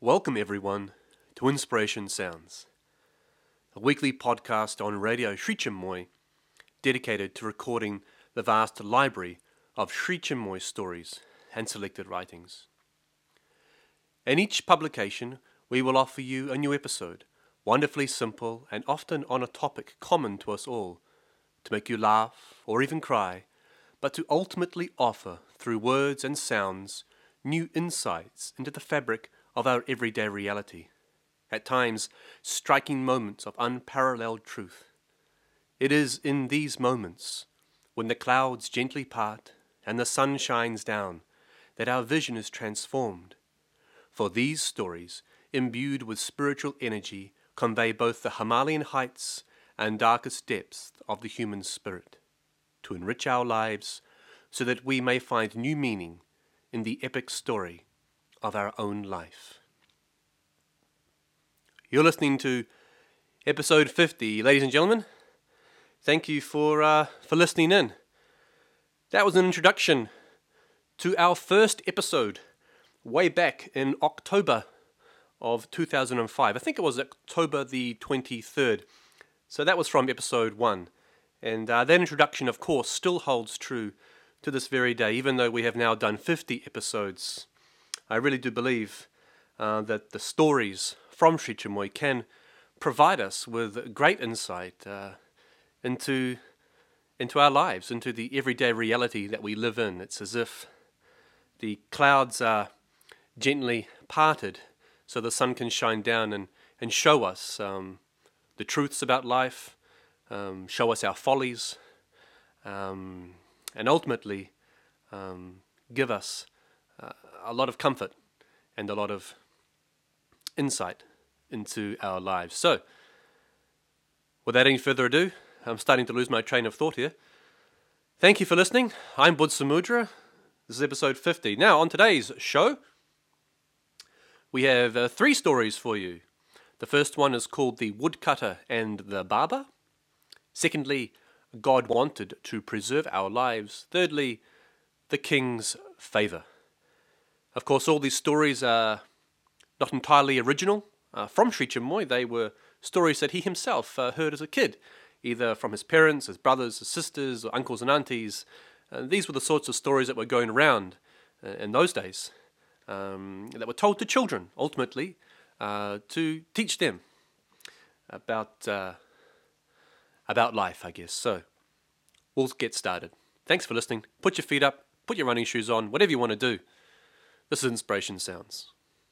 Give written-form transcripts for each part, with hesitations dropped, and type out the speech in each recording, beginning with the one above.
Welcome everyone to Inspiration Sounds, a weekly podcast on Radio Sri Chinmoy dedicated to recording the vast library of Sri Chinmoy stories and selected writings. In each publication, we will offer you a new episode, wonderfully simple and often on a topic common to us all, to make you laugh or even cry, but to ultimately offer, through words and sounds, new insights into the fabric of our everyday reality, at times striking moments of unparalleled truth. It is in these moments, when the clouds gently part and the sun shines down, that our vision is transformed. For these stories, imbued with spiritual energy, convey both the Himalayan heights and darkest depths of the human spirit, to enrich our lives so that we may find new meaning in the epic story of our own life. You're listening to episode 50, ladies and gentlemen. Thank you for listening in. That was an introduction to our first episode way back in October of 2005. I think it was October the 23rd. So that was from episode 1. And that introduction, of course, still holds true to this very day, even though we have now done 50 episodes. I really do believe that the stories from Sri Chinmoy can provide us with great insight into our lives, into the everyday reality that we live in. It's as if the clouds are gently parted so the sun can shine down and show us the truths about life, show us our follies, and ultimately give us a lot of comfort and a lot of insight into our lives. So, without any further ado, I'm starting to lose my train of thought here. Thank you for listening. I'm Bud Samudra. This is episode 50. Now, on today's show, we have 3 stories for you. The first one is called The Woodcutter and the Barber. Secondly, God Wanted to Preserve Our Lives. Thirdly, The King's Favour. Of course, all these stories are not entirely original from Sri Chinmoy. They were stories that he himself heard as a kid, either from his parents, his brothers, his sisters, or uncles and aunties. These were the sorts of stories that were going around in those days, that were told to children, ultimately, to teach them about life, I guess. So, we'll get started. Thanks for listening. Put your feet up, put your running shoes on, whatever you want to do. This is Inspiration Sounds.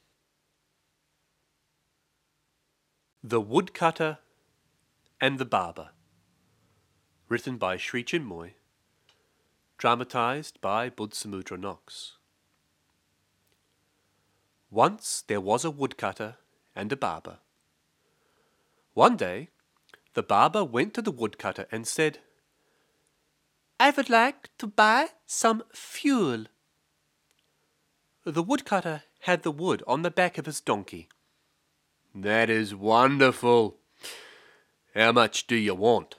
The Woodcutter and the Barber. Written by Sri Chinmoy. Dramatized by Budsamudra Knox. Once there was a woodcutter and a barber. One day, the barber went to the woodcutter and said, "I would like to buy some fuel." The woodcutter had the wood on the back of his donkey. "That is wonderful. How much do you want?"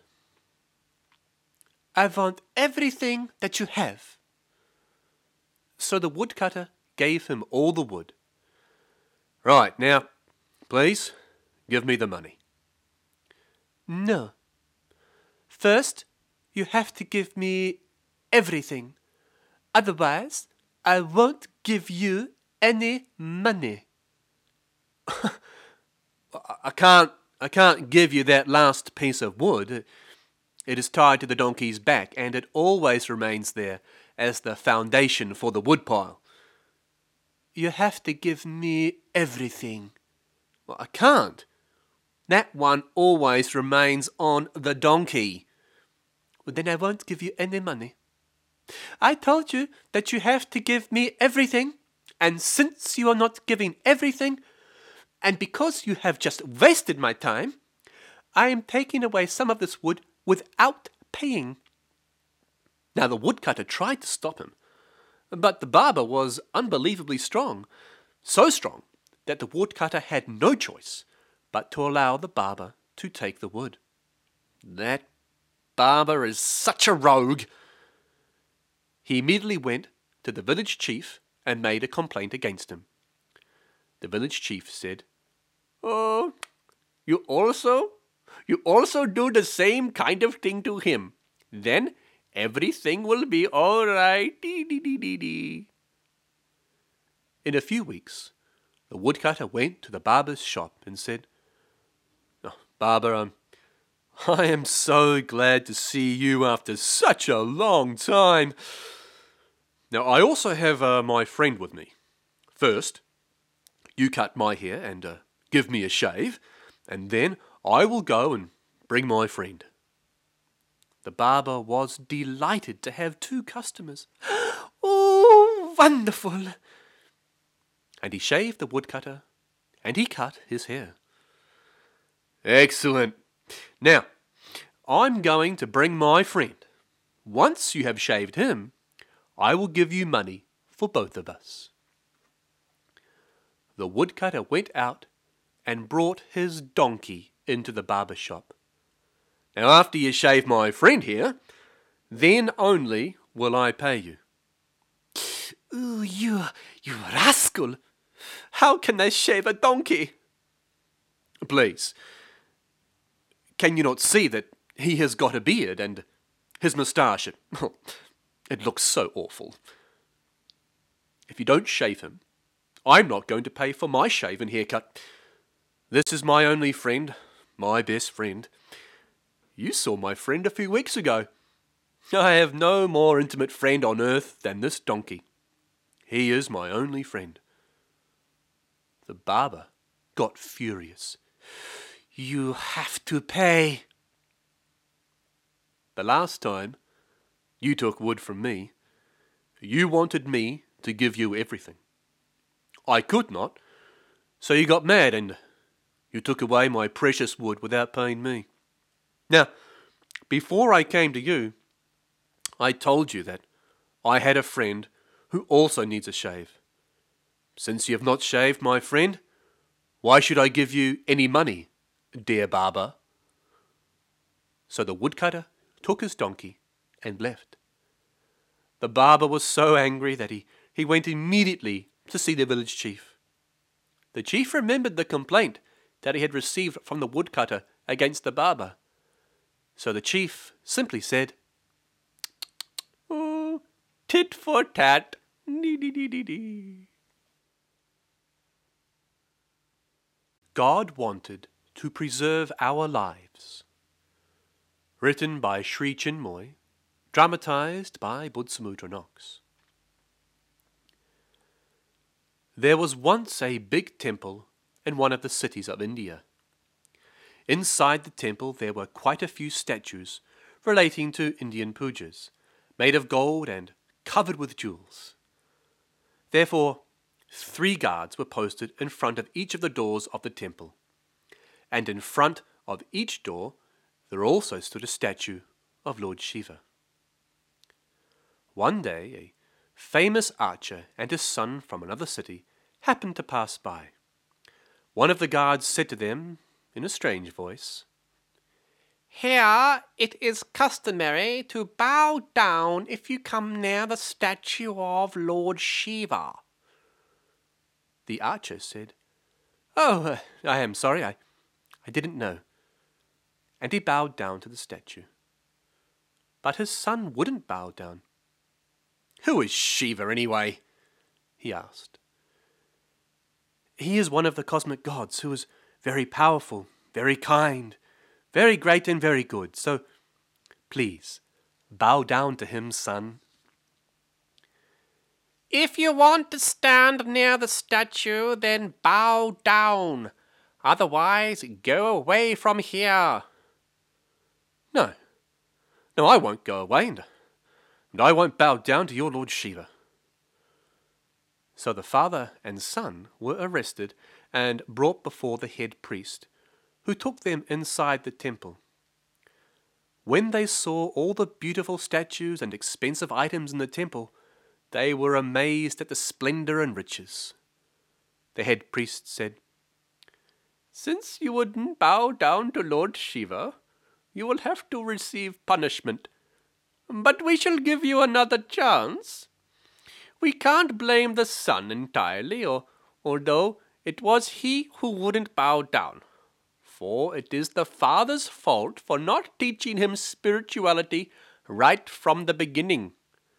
"I want everything that you have." So the woodcutter gave him all the wood. "Right, now, please, give me the money." "No. First, you have to give me everything. Otherwise, I won't give you any money." I can't give you that last piece of wood. It is tied to the donkey's back, and it always remains there as the foundation for the woodpile." "You have to give me everything." "Well, I can't. That one always remains on the donkey." "Well, then I won't give you any money. I told you that you have to give me everything, and since you are not giving everything, and because you have just wasted my time, I am taking away some of this wood without paying." Now the woodcutter tried to stop him, but the barber was unbelievably strong, so strong that the woodcutter had no choice but to allow the barber to take the wood. "That barber is such a rogue." He immediately went to the village chief and made a complaint against him. The village chief said, "Oh, you also do the same kind of thing to him. Then everything will be all right. Dee, dee, dee, dee, dee." In a few weeks, the woodcutter went to the barber's shop and said, "Oh, Barber, I am so glad to see you after such a long time. Now, I also have my friend with me. First, you cut my hair and give me a shave, and then I will go and bring my friend." The barber was delighted to have 2 customers. "Oh, wonderful!" And he shaved the woodcutter, and he cut his hair. "Excellent. Now, I'm going to bring my friend. Once you have shaved him, I will give you money for both of us." The woodcutter went out and brought his donkey into the barber shop. "Now, after you shave my friend here, then only will I pay you." "Ooh, you rascal! How can I shave a donkey?" "Please, can you not see that he has got a beard and his moustache, it looks so awful. If you don't shave him, I'm not going to pay for my shave and haircut. This is my only friend, my best friend. You saw my friend a few weeks ago. I have no more intimate friend on earth than this donkey. He is my only friend." The barber got furious. "You have to pay. The last time you took wood from me, you wanted me to give you everything. I could not, so you got mad and you took away my precious wood without paying me. Now, before I came to you, I told you that I had a friend who also needs a shave. Since you have not shaved my friend, why should I give you any money, dear barber?" So the woodcutter took his donkey and left. The barber was so angry that he went immediately to see the village chief. The chief remembered the complaint that he had received from the woodcutter against the barber. So the chief simply said, "Oh, tit for tat, dee-dee-dee-dee-dee." God Wanted to Preserve Our Lives. Written by Sri Chinmoy, dramatized by Budsamudra Knox. There was once a big temple in one of the cities of India. Inside the temple there were quite a few statues relating to Indian pujas, made of gold and covered with jewels. Therefore, 3 guards were posted in front of each of the doors of the temple, and in front of each door there also stood a statue of Lord Shiva. One day, a famous archer and his son from another city happened to pass by. One of the guards said to them, in a strange voice, "Here it is customary to bow down if you come near the statue of Lord Shiva." The archer said, "Oh, I am sorry, I didn't know." And he bowed down to the statue. But his son wouldn't bow down. "Who is Shiva anyway?" he asked. "He is one of the cosmic gods who is very powerful, very kind, very great and very good. So, please, bow down to him, son." "If you want to stand near the statue, then bow down. Otherwise, go away from here." No, I won't go away, and I won't bow down to your Lord Shiva." So the father and son were arrested and brought before the head priest, who took them inside the temple. When they saw all the beautiful statues and expensive items in the temple, they were amazed at the splendor and riches. The head priest said, "Since you wouldn't bow down to Lord Shiva, you will have to receive punishment. But we shall give you another chance. We can't blame the son entirely, although it was he who wouldn't bow down, for it is the father's fault for not teaching him spirituality right from the beginning.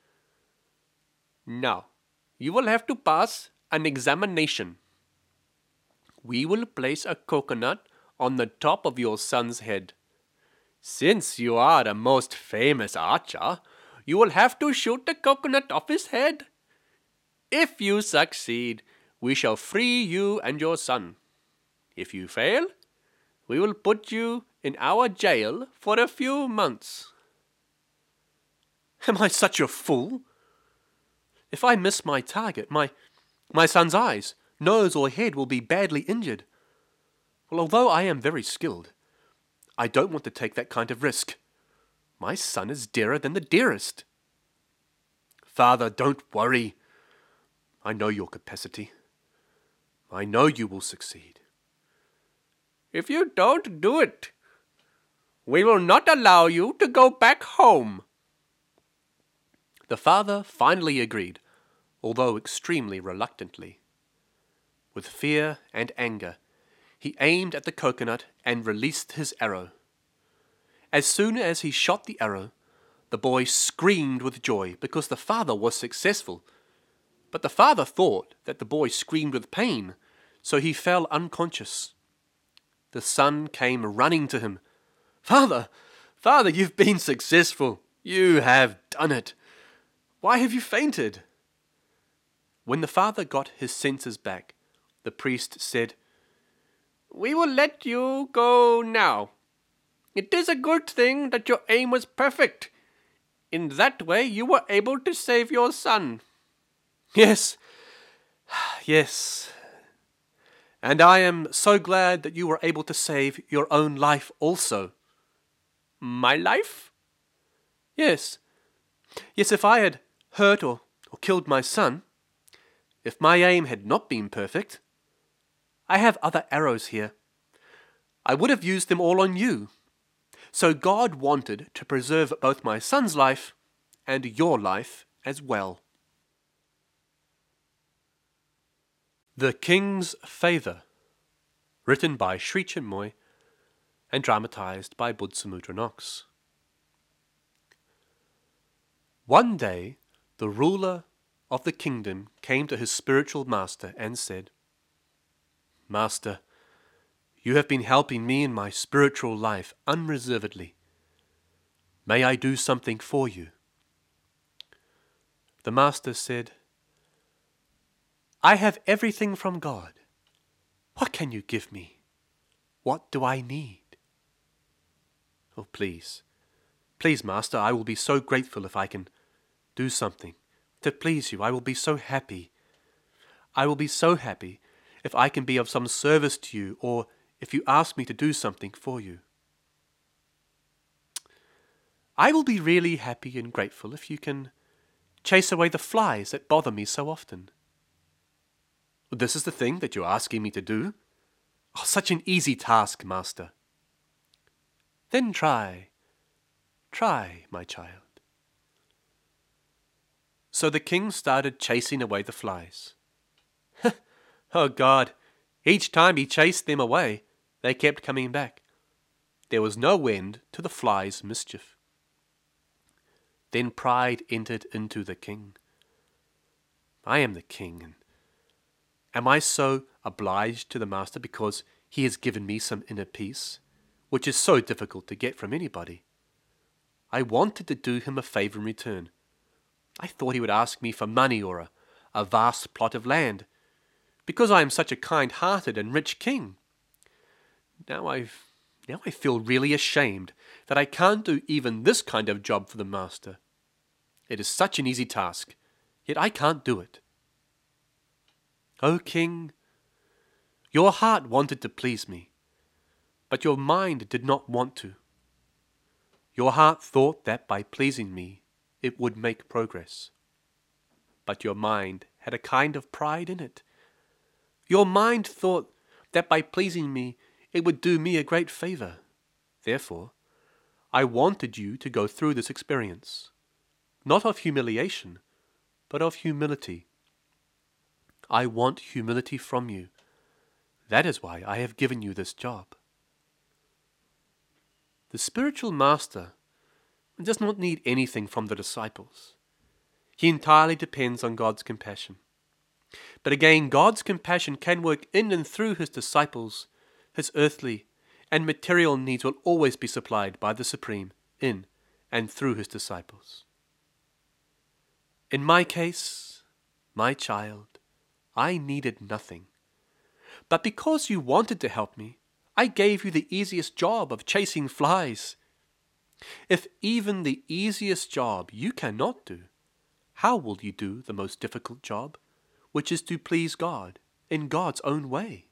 Now, you will have to pass an examination. We will place a coconut on the top of your son's head. Since you are a most famous archer, you will have to shoot the coconut off his head. If you succeed, we shall free you and your son. If you fail, we will put you in our jail for a few months. Am I such a fool? If I miss my target, my son's eyes, nose or head will be badly injured. Well, although I am very skilled, I don't want to take that kind of risk. My son is dearer than the dearest. Father, don't worry. I know your capacity. I know you will succeed. If you don't do it, we will not allow you to go back home. The father finally agreed, although extremely reluctantly. With fear and anger, he aimed at the coconut and released his arrow. As soon as he shot the arrow, the boy screamed with joy because the father was successful. But the father thought that the boy screamed with pain, so he fell unconscious. The son came running to him. Father, you've been successful. You have done it. Why have you fainted? When the father got his senses back, the priest said, We will let you go now. It is a good thing that your aim was perfect. In that way you were able to save your son. Yes. And I am so glad that you were able to save your own life also. My life? Yes, if I had hurt or killed my son, if my aim had not been perfect, I have other arrows here. I would have used them all on you. So God wanted to preserve both my son's life and your life as well. The King's Favour, written by Sri Chinmoy and dramatized by Budsamudra Knox. One day, the ruler of the kingdom came to his spiritual master and said, Master, you have been helping me in my spiritual life unreservedly. May I do something for you? The master said, I have everything from God. What can you give me? What do I need? Oh, please, master, I will be so grateful if I can do something to please you. I will be so happy. I will be so happy if I can be of some service to you, or if you ask me to do something for you. I will be really happy and grateful if you can chase away the flies that bother me so often. This is the thing that you're asking me to do? Oh, such an easy task, master. Then try, my child. So the king started chasing away the flies. Oh God, each time he chased them away, they kept coming back. There was no end to the flies' mischief. Then pride entered into the king. I am the king, and am I so obliged to the master because he has given me some inner peace, which is so difficult to get from anybody? I wanted to do him a favour in return. I thought he would ask me for money or a vast plot of land, because I am such a kind-hearted and rich king. Now I feel really ashamed that I can't do even this kind of job for the master. It is such an easy task, yet I can't do it. O king, your heart wanted to please me, but your mind did not want to. Your heart thought that by pleasing me, it would make progress. But your mind had a kind of pride in it. Your mind thought that by pleasing me, it would do me a great favour. Therefore, I wanted you to go through this experience, not of humiliation, but of humility. I want humility from you, That is why I have given you this job. The spiritual master does not need anything from the disciples. He entirely depends on God's compassion. But again, God's compassion can work in and through his disciples. His earthly and material needs will always be supplied by the Supreme in and through his disciples. In my case, my child, I needed nothing. But because you wanted to help me, I gave you the easiest job of chasing flies. If even the easiest job you cannot do, how will you do the most difficult job, which is to please God in God's own way?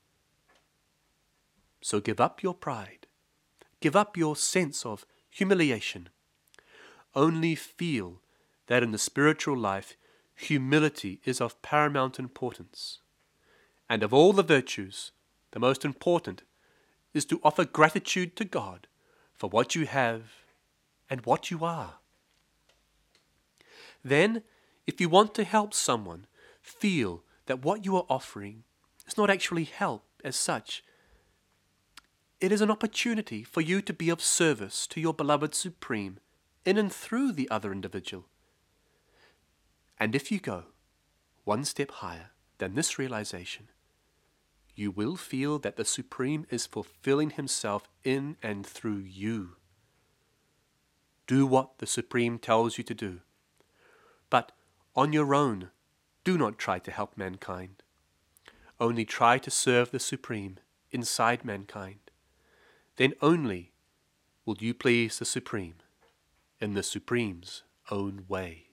So give up your pride. Give up your sense of humiliation. Only feel that in the spiritual life, humility is of paramount importance. And of all the virtues, the most important is to offer gratitude to God for what you have and what you are. Then, if you want to help someone, feel that what you are offering is not actually help as such. It is an opportunity for you to be of service to your beloved Supreme in and through the other individual. And if you go one step higher than this realization, you will feel that the Supreme is fulfilling himself in and through you. Do what the Supreme tells you to do. But on your own, do not try to help mankind. Only try to serve the Supreme inside mankind. Then only will you please the Supreme in the Supreme's own way.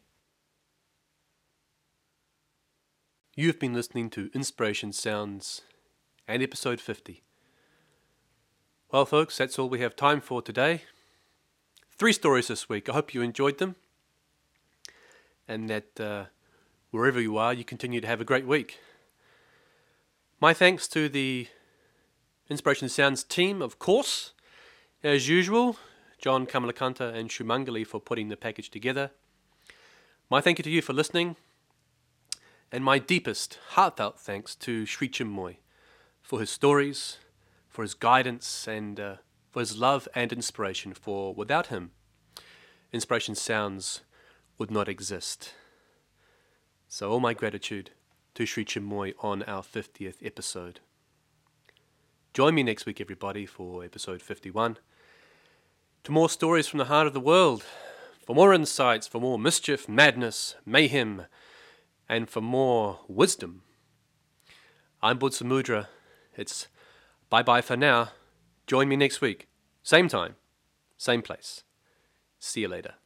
You have been listening to Inspiration Sounds and episode 50. Well, folks, that's all we have time for today. 3 stories this week. I hope you enjoyed them, and that wherever you are, you continue to have a great week. My thanks to the Inspiration Sounds team, of course, as usual, John Kamalakanta and Shumangali for putting the package together. My thank you to you for listening, and my deepest, heartfelt thanks to Sri Chinmoy for his stories, for his guidance, and for his love and inspiration, for without him, Inspiration Sounds would not exist. So all my gratitude to Sri Chinmoy on our 50th episode. Join me next week, everybody, for episode 51. To more stories from the heart of the world, for more insights, for more mischief, madness, mayhem, and for more wisdom. I'm Bud Samudra. It's bye-bye for now. Join me next week. Same time, same place. See you later.